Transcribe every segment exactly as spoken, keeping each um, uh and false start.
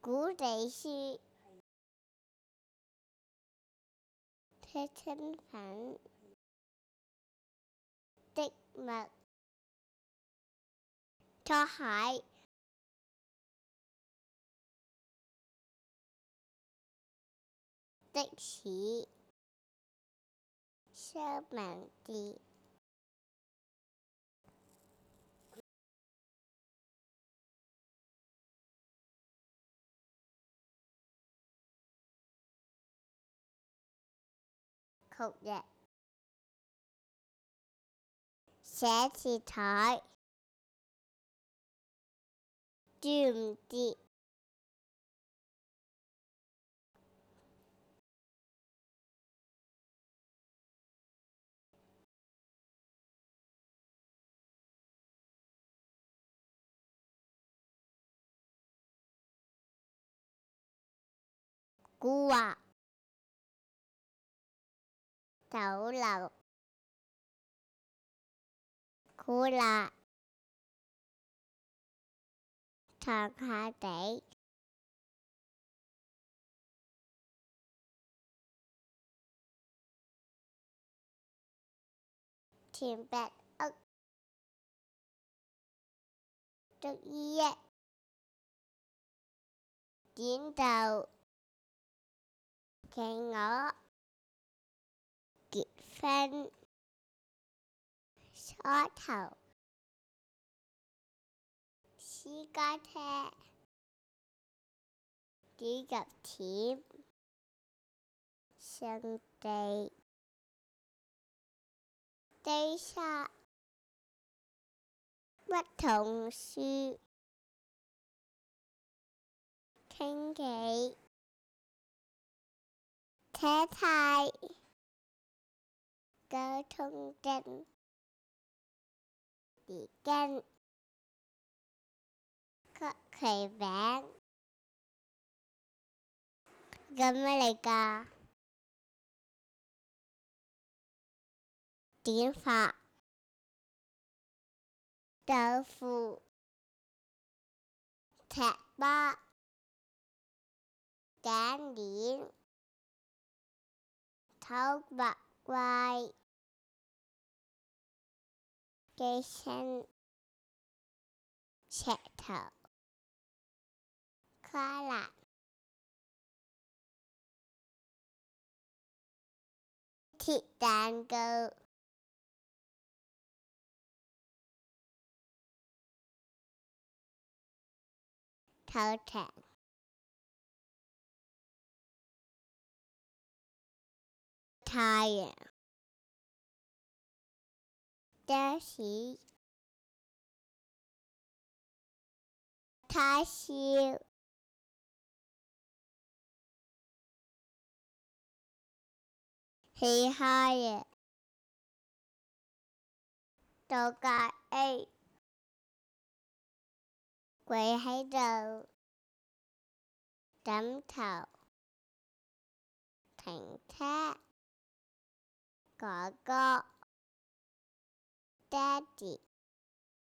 古地書貼身份的襪拖鞋的士三文治曲日寫字台端午節古話酒樓苦辣長下地田白屋捉依益剪豆企鵝結婚梳頭私家車煮入甜聖地低沙梧桐樹傾偈車太交通燈匙羹曲奇餅咁咩嚟㗎？點發豆腐踢巴頸鏈頭白怪機身石頭跨欄鐵蛋糕頭艇太陽的士太燒嘻哈嘢度假 A 跪喺度枕頭停車哥哥爹哋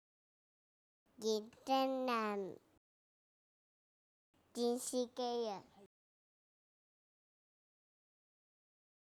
眼睛亮電視機啊